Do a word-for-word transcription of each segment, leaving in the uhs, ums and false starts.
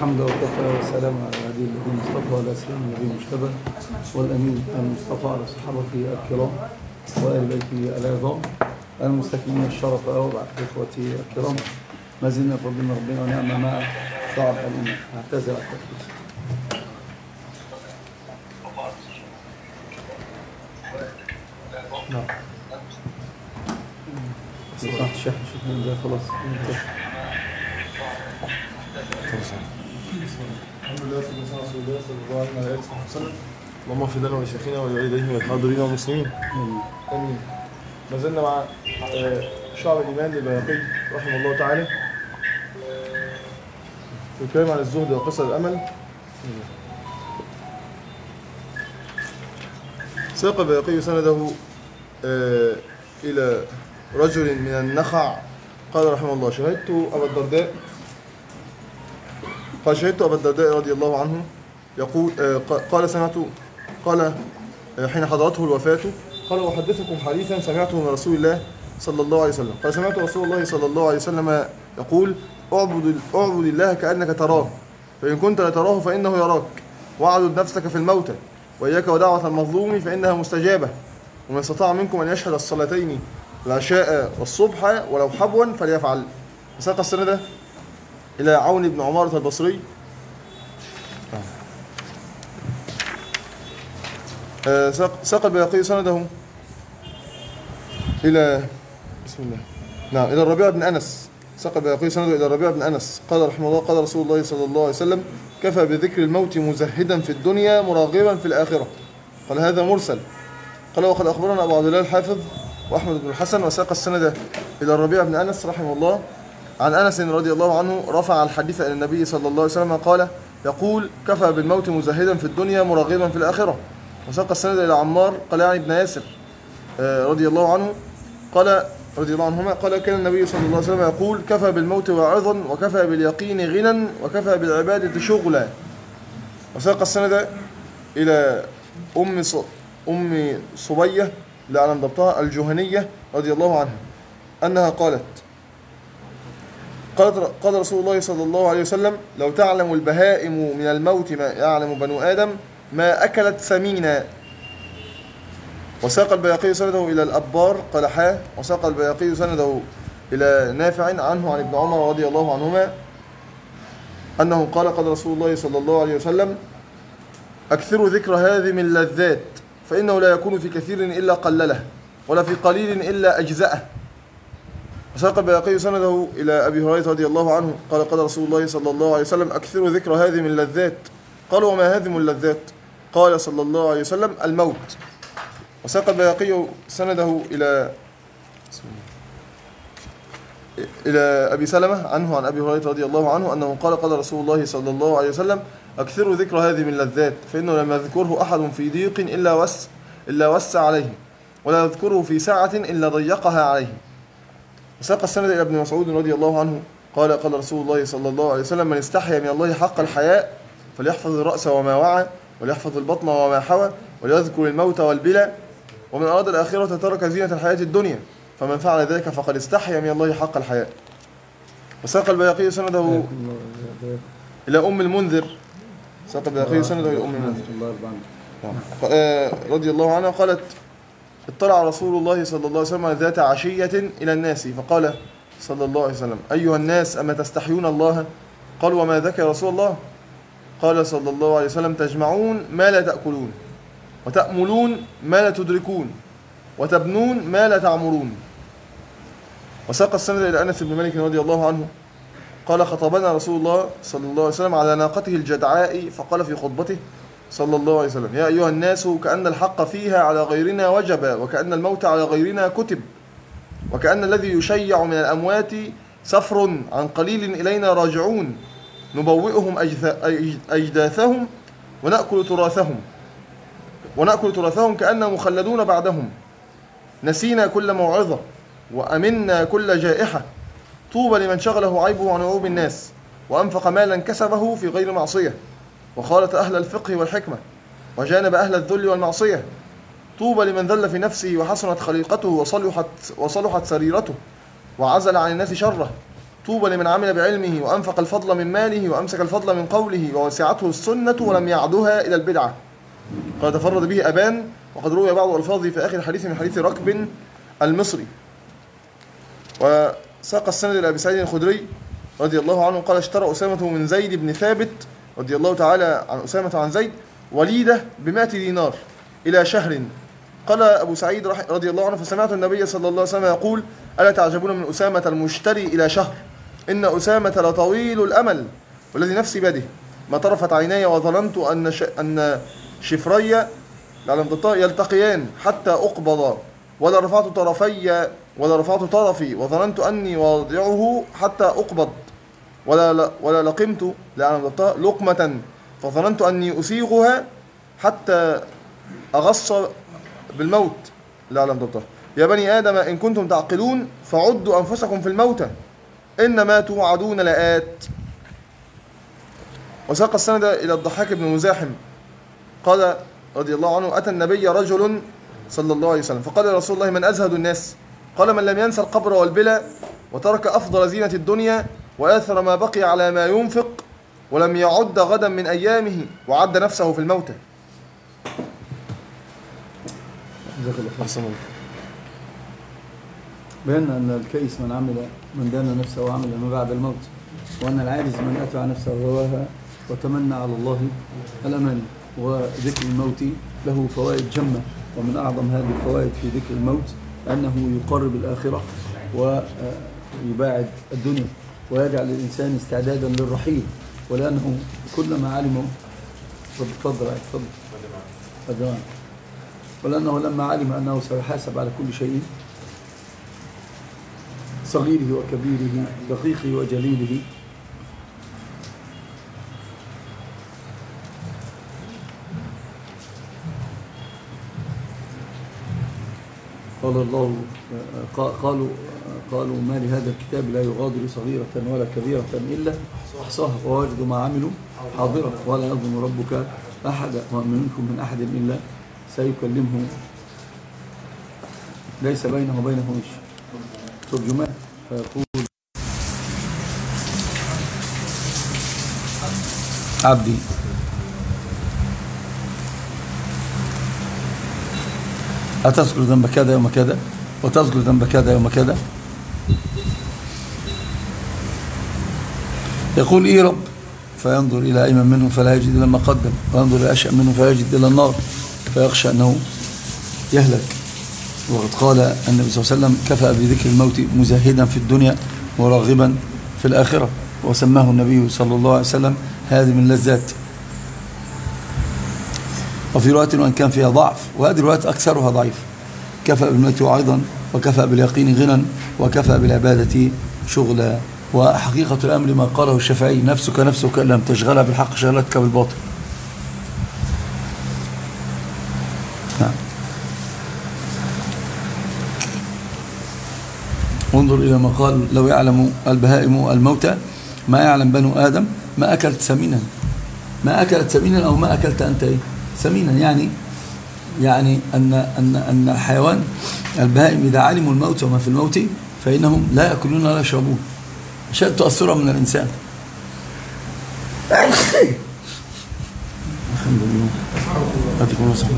الحمد وكفى وسلام على هدي الذين اصطفى وعلى سلام النبي المجتبى والامين المصطفى على صحابته الكرام وآل بيته العظام المستكملين الشرف وبعد اخوتي الكرام. ما زلنا بفضل ربنا ونعم مع شعب الامه. اعتذر على التركيز. نعم. صح الشيخ شوف ده خلاص. الحمد لله والصلاة والسلام على رسول الله صلى الله عليه وسلم. اللهم اغفر لنا ولشيخنا ولوالديه والحاضرين والمسلمين. امين. ما زلنا مع شعب الايمان للبيهقي رحمه الله تعالى في الكلام عن الزهد وقصر الامل. ساق البيهقي سنده الى رجل من النخع قال رحمه الله: شهدت ابا الدرداء قال شهدت أبا الدرداء رضي الله عنه يقول قال سمعت قال حين حضرته الوفاة قال: أحدثكم حديثا سمعته من رسول الله صلى الله عليه وسلم. قال: سمعت رسول الله صلى الله عليه وسلم يقول: اعبد اعبد الله كأنك تراه، فإن كنت لا تراه فإنه يراك، واعبد نفسك في الموتى، وإياك ودعوة المظلوم فإنها مستجابة، ومن استطاع منكم أن يشهد الصلاتين العشاء والصبح ولو حبوا فليفعل. وساق السند إلى عون بن عمارة البصري ساق البيهقي سنده إلى بسم الله نعم إلى الربيع بن أنس. ساق البيهقي سنده إلى الربيع بن أنس قال رحمه الله: قال رسول الله صلى الله عليه وسلم: كفى بذكر الموت مزهدا في الدنيا مراغبا في الآخرة. قال: هذا مرسل. قال: وقد أخبرنا أبو عبد الله الحافظ وأحمد بن الحسن. وساق السند إلى الربيع بن أنس رحمه الله عن أنس رضي الله عنه رفع الحديث إلى النبي صلى الله عليه وسلم قال: يقول: كفى بالموت مزهدا في الدنيا مراغبا في الآخرة. وساق السند إلى عمار قال يعني ابن ياسر رضي الله عنه قال رضي الله عنهما قال: كان النبي صلى الله عليه وسلم يقول: كفى بالموت واعظا، وكفى باليقين غنى، وكفى بالعبادة شغلا. وساق السند إلى أم أم صبية لا أعلم ضبطها الجهنية رضي الله عنها أنها قالت: قال رسول الله صلى الله عليه وسلم: لو تعلم البهائم من الموت ما يعلم بنو آدم ما أكلت سمينا. وساق البيهقي سنده إلى الأبار قال: حا. وساق البيهقي سنده إلى نافع عنه عن ابن عمر رضي الله عنهما أنه قال: قال رسول الله صلى الله عليه وسلم: أكثروا ذكر هذه من اللذات، فإنه لا يكون في كثير إلا قلله، ولا في قليل إلا أجزأه. وساق البيهقي سنده إلى أبي هريرة رضي الله عنه قال: قال رسول الله صلى الله عليه وسلم: أكثروا ذكر هذه من اللذات. قالوا: وما هذه من اللذات؟ قال صلى الله عليه وسلم: الموت. وساق البيهقي سنده إلى إلى أبي سلمة عنه عن أبي هريرة رضي الله عنه أنه قال: قال رسول الله صلى الله عليه وسلم: أكثروا ذكر هذه من اللذات، فإنه لم يذكره أحد في ضيق إلا وس إلا وسع عليه، ولا يذكره في سعة إلا ضيقها عليه. وساق السند إلى ابن مسعود رضي الله عنه قال: قال رسول الله صلى الله عليه وسلم: من استحيا من الله حق الحياء فليحفظ الرأس وما وعى، وليحفظ البطن وما حوى، وليذكر الموت والبلى، ومن أراد الآخرة ترك زينة الحياة الدنيا، فمن فعل ذلك فقد استحيا من الله حق الحياء. وساق البيهقي سنده إلى أم المنذر. ساق البيهقي سنده إلى أم المنذر رضي الله عنها قالت: اطلع رسول الله صلى الله عليه وسلم ذات عشية إلى الناس فقال صلى الله عليه وسلم: أيها الناس، أما تستحيون الله؟ قالوا: وما ذاك يا رسول الله؟ قال صلى الله عليه وسلم: تجمعون ما لا تأكلون، وتأملون ما لا تدركون، وتبنون ما لا تعمرون. وساق السند إلى أنس بن مالك رضي الله عنه قال: خطبنا رسول الله صلى الله عليه وسلم على ناقته الجدعاء فقال في خطبته صلى الله عليه وسلم: يا أيها الناس، كأن الحق فيها على غيرنا وجب، وكأن الموت على غيرنا كتب، وكأن الذي يشيع من الأموات سفر عن قليل إلينا راجعون، نبوئهم أجداثهم ونأكل تراثهم ونأكل تراثهم كأنهم مخلدون بعدهم. نسينا كل موعظة وأمنا كل جائحة. طوبى لمن شغله عيبه عن عيوب الناس، وأنفق مالا كسبه في غير معصية، وخالط أهل الفقه والحكمة، وجانب أهل الذل والمعصية. طوبى لمن ذل في نفسه وحسنت خليقته وصلحت, وصلحت سريرته، وعزل عن الناس شره، طوبى لمن عمل بعلمه وأنفق الفضل من ماله وأمسك الفضل من قوله ووسعته السنة ولم يعدها إلى البدعة. قال تفرد به أبان، وقد روي بعض ألفاظه في آخر الحديث من حديث ركب المصري. وساق السند إلى أبي سعيد الخدري رضي الله عنه قال اشترى أسامة من زيد بن ثابت رضي الله تعالى عن أسامة عن زيد وليدة بمائة دينار إلى شهر. قال أبو سعيد رضي الله عنه فسمعت النبي صلى الله عليه وسلم يقول ألا تعجبون من أسامة المشتري إلى شهر إن أسامة لطويل الأمل والذي نفسي بيده ما طرفت عيناي وظننت أن ش... أن شفري يلتقيان حتى أقبض ولا رفعت طرفي ولا رفعت طرفي وظننت أني واضعه حتى أقبض ولا ولا لقمت لقمة فظننت أني أسيغها حتى أغص بالموت. لا أعلم ضبطها. يا بني آدم إن كنتم تعقلون فعدوا أنفسكم في الموتى إنما توعدون لآت. وساق السند إلى الضحاك بن مزاحم قال رضي الله عنه أتى النبي رجل صلى الله عليه وسلم فقال رسول الله من أزهد الناس؟ قال من لم ينسى القبر والبلى وترك أفضل زينة الدنيا وآثر ما بقي على ما ينفق ولم يعد غدا من أيامه وعد نفسه في الموتى. بأن أن الكيس من عمل من دان نفسه وعمل ما بعد الموت، وأن العاجز من أتبع نفسه هواها وتمنى على الله الأماني. وذكر الموت له فوائد جمة، ومن أعظم هذه الفوائد في ذكر الموت أنه يقرب الآخرة ويباعد الدنيا ويجعل الإنسان استعدادا للرحيل، ولأنه كلما علموا تفضل تفضل ولأنه لما علم أنه سيحاسب على كل شيء صغيره وكبيره دقيقه وجليله قال الله قالوا قالوا ما لهذا الكتاب لا يغادر صغيرة ولا كبيرة إلا أحصاها ووجدوا ما عملوا حاضرا ولا يظلم ربك أحدا وما منكم من أحد إلا سيكلمه ليس بينه وبينه ترجمان فيقول عبدي أتذكر ذنب كذا يوم كذا وتذكر ذنب كذا يوم كذا؟ يقول إيه رب؟ فينظر إلى أيمن منه فلا يجد إلا ما قدم وينظر إلى أشأم منه فلا يجد إلا النار فيخشى أنه يهلك. وقد قال النبي صلى الله عليه وسلم كفى بذكر الموت مزاهدا في الدنيا وراغبا في الآخرة، وسماه النبي صلى الله عليه وسلم هذه من اللذات. وفي رواية وأن كان فيها ضعف، وهذه الروايات أكثرها ضعيف. كفى بالموت وعظا وكفى باليقين غنى وكفى بالعبادة شغلا. وحقيقة الأمر ما قاله الشافعي نفسك نفسك إن لم تشغلها بالحق شغلتك بالباطل. نعم. انظر إلى ما قال لو يعلم البهائم الموتى ما يعلم بنو آدم ما أكلت سمينا، ما أكلت سمينا أو ما أكلت أنت إيه سمينا، يعني يعني أن أن أن الحيوان البهائم إذا علموا الموت وما في الموت فإنهم لا يأكلون ولا يشربون أشد تأثرا من الإنسان. الحمد لله. أتكلم صحيح.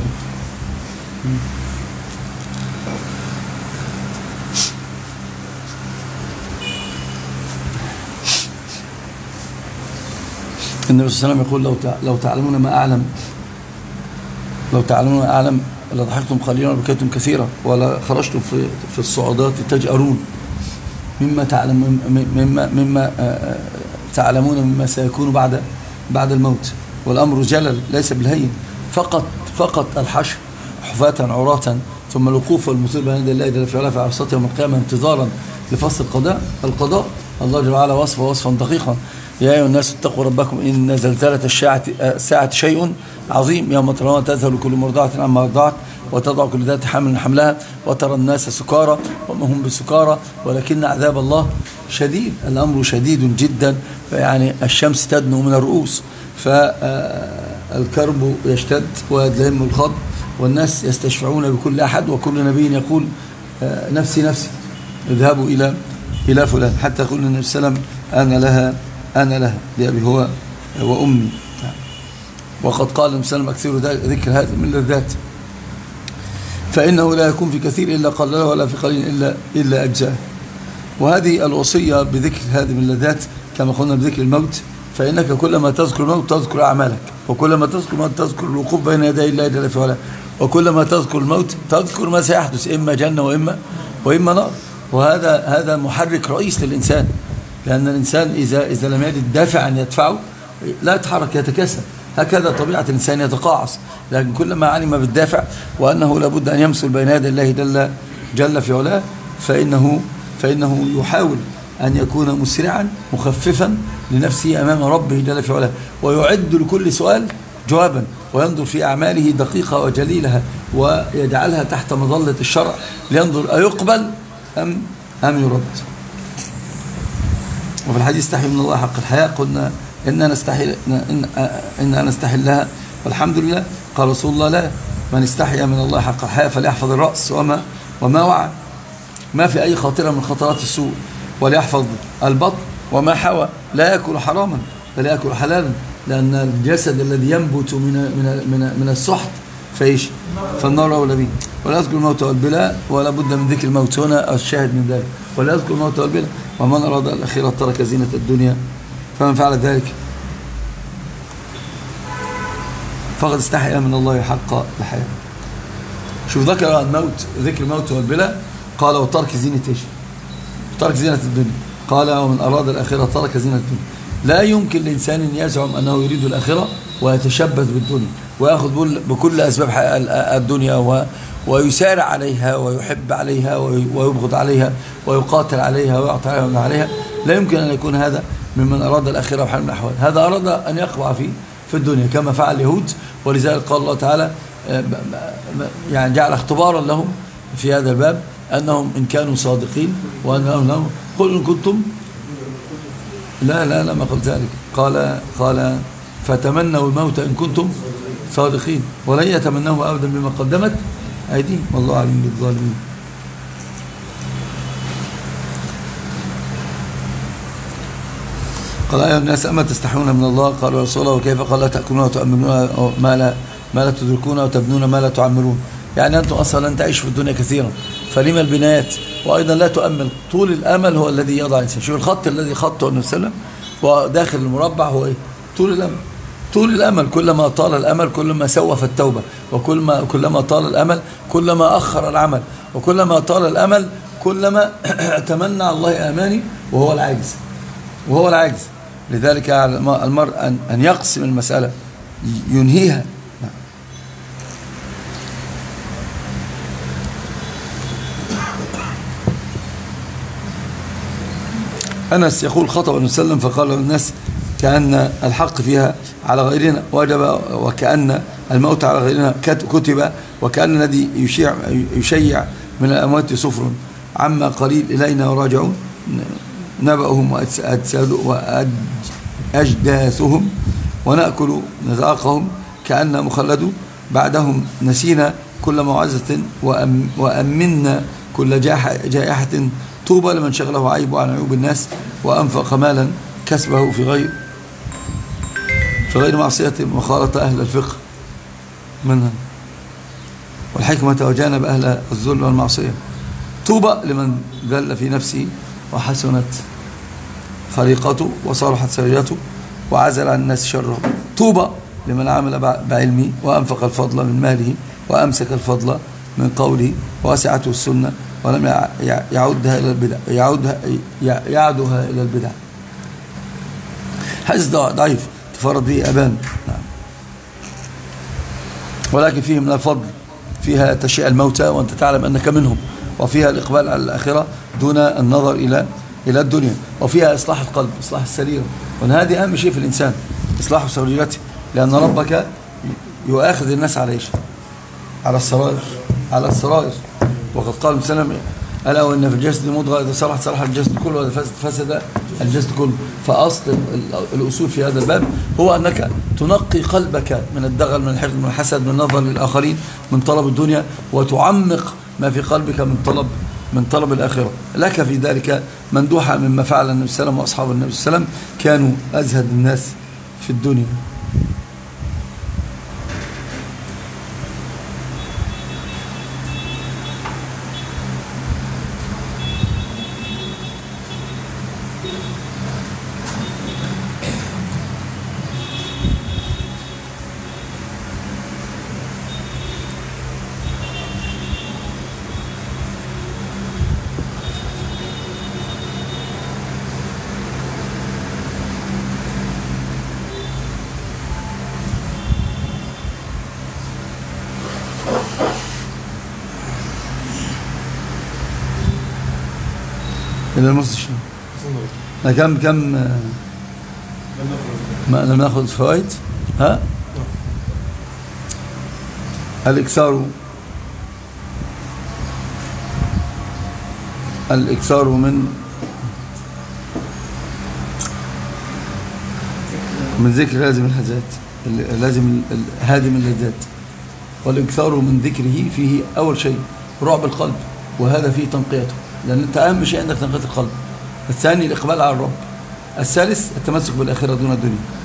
النبي صلى الله عليه وسلم يقول لو لو تعلمون ما أعلم لو تعلمون ما أعلم لضحكتم قليلا وبكيتم كثيرا ولا خرجتم في في الصعودات تجأرون مما تعلم مما مما تعلمون مما سيكون بعد بعد الموت. والأمر جلل ليس بالهين، فقط فقط الحشر حفاة عراة ثم الوقوف والمصير بين يدي الله جل في علاه في عرصته يوم القيامة انتظارا لفصل القضاء القضاء الله جل وعلا وصفه وصفا دقيقا. يا أيها الناس اتقوا ربكم إن زلزلة الساعة شيء عظيم يوم ترونها تذهل كل مرضعة عما أرضعت وتضع كل ذات حمل حملها وترى الناس سكارى وما هم بسكارى ولكن عذاب الله شديد. الأمر شديد جدا، يعني الشمس تدنو من الرؤوس فالكرب يشتد ويدلهم الخض والناس يستشفعون بكل أحد وكل نبي يقول نفسي نفسي اذهبوا إلى إلى فلان، حتى يقول النبي صلى الله عليه وسلم أنا لها أنا لها لأبي هو وأمي. وقد قال النبي صلى الله عليه وسلم أكثر ذكر هذه من اللذات، فإنه لا يكون في كثير إلا قلله ولا في قليل إلا إلا أجزاءه. وهذه الوصية بذكر هذه من اللذات كما قلنا بذكر الموت، فإنك كلما تذكر الموت تذكر أعمالك، وكلما تذكر الموت تذكر الوقوف بين يدي الله جل في علاه، وكلما تذكر الموت تذكر ما سيحدث إما جنة وإما وإما نار. وهذا هذا محرك رئيس للإنسان، لأن الإنسان إذا إذا لم يجد دافعا يدفعه لا يتحرك، يتكاسل. هكذا طبيعة الإنسان يتقاعس، لكن كلما علم بالدافع وأنه لابد أن يمثل بين يدي الله جل جل في علاه فإنه فإنه يحاول أن يكون مسرعا مخففا لنفسه أمام ربه جل في علاه، ويعد لكل سؤال جوابا، وينظر في أعماله دقيقة وجليلها ويجعلها تحت مظلة الشرع لينظر أيقبل أم أم يرد. وفي الحديث استحي من الله حق الحياء، قلنا إننا نستحي إن إننا نستحي لها والحمد لله. قال رسول الله لا، من استحي من الله حق الحياء فليحفظ الرأس وما وما وعى، ما في أي خاطرة من خطرات السوء، وليحفظ البطن وما حوى، لا يأكل حراما بل يأكل حلالا، لأن الجسد الذي ينبت من من من من السحت فايش فالنار أولى به. ولا يذكر الموت والبلاء، ولا بد من ذكر الموت هنا الشاهد من ذلك، ولا يذكر الموت والبلاء. ومن أراد الأخيرة ترك زينة الدنيا، فمن فعل ذلك فقد استحيا من الله حق الحياة. شوف ذكر الموت، ذكر الموت والبلاء، قال وترك زينة ايش؟ ترك زينة الدنيا. قال ومن أراد الأخيرة ترك زينة الدنيا. لا يمكن لإنسان يزعم أنه يريد الأخيرة ويتشبث بالدنيا ويأخذ بكل أسباب الدنيا ويسارع عليها ويحب عليها ويبغض عليها ويقاتل عليها ويعطي عليها عليها. لا يمكن أن يكون هذا ممن أراد الأخيرة بحال من الأحوال. هذا أراد أن يقوع في في الدنيا كما فعل اليهود، ولذلك قال الله تعالى يعني جعل اختبارا لهم في هذا الباب أنهم إن كانوا صادقين وأنهم لهم قل إن كنتم لا لا لا ما قلت ذلك. قال قال فتمنوا الموت إن كنتم صادقين ولن يتمنوه أبدا بما قدمت أيديهم والله عليم بالظالمين. قال أيها الناس أما تستحون من الله؟ قالوا يا رسول الله وكيف؟ قال لا تأكلون وتؤمنون ما لا ما لا تدركون وتبنون ما لا تعمرون. يعني أنتم أصلا لن تعيشوا في الدنيا كثيرا، فلما البنايات؟ وأيضا لا تؤمل. طول الأمل هو الذي يضع الإنسان. شوف الخط الذي خطه النبي صلى الله عليه وسلم وداخل المربع هو إيه؟ طول الأمل. طول الأمل كلما طال الأمل كلما سوف التوبة، وكلما كلما طال الأمل كلما أخر العمل، وكلما طال الأمل كلما تمنى الله أماني وهو العاجز وهو العاجز. لذلك على المرء أن أن يقسم المسألة ينهيها. أنس يقول خطب النبي صلى الله عليه وسلم فقال الناس كأن الحق فيها على غيرنا وجب، وكأن الموت على غيرنا كتب، وكأن الذي يشيع, يشيع من الأموات صفر عما قليل إلينا وراجعون نبأهم وأجداثهم ونأكل نذاقهم كأن مخلدوا بعدهم نسينا كل موعظة وأمنا كل جائحة. طوبى لمن شغله عيب عن عيوب الناس وأنفق مالا كسبه في غير في غير معصية وخالط أهل الفقه منها والحكمة وجانب أهل الذل والمعصية. طوبى لمن ذل في نفسه وحسنت خليقته وصالحت سريرته وعزل عن الناس شره. طوبى لمن عمل بعلمه وأنفق الفضل من ماله وأمسك الفضل من قوله ووسعته السنة ولم يعودها إلى البدع يعودها يعدها إلى البدع. حديث ضعيف تفرد به أبان، نعم، ولكن فيه من الفضل، فيها تشيء الموتى وأنت تعلم أنك منهم، وفيها الإقبال على الآخرة دون النظر إلى إلى الدنيا، وفيها إصلاح القلب، إصلاح السريرة، وأن هذه أهم شيء في الإنسان، إصلاح سريرته، لأن ربك يؤاخذ الناس على إيش؟ على السرائر، على السرائر. وقد قال النبي صلى الله عليه وسلم ألا وإن في الجسد مضغة إذا صلحت صلح الجسد كله وإذا فسد فسد الجسد كله. فأصل الأصول في هذا الباب هو أنك تنقي قلبك من الدغل، من الحقد، من الحسد، من النظر للآخرين، من طلب الدنيا، وتعمق ما في قلبك من طلب من طلب الآخرة. لك في ذلك مندوحة مما فعل النبي صلى الله عليه وسلم وأصحاب النبي صلى الله عليه وسلم، كانوا أزهد الناس في الدنيا. إلى نص الشهر. كم كم ما لم ناخذ فوائد. ها الإكثار الإكثار من من ذكر لازم الهزات لازم هادم اللذات، والإكثار من ذكره فيه أول شيء رعب القلب، وهذا فيه تنقيته، لأن أنت أهم شيء عندك تنقية القلب. الثاني الإقبال على الرب. الثالث التمسك بالآخرة دون الدنيا.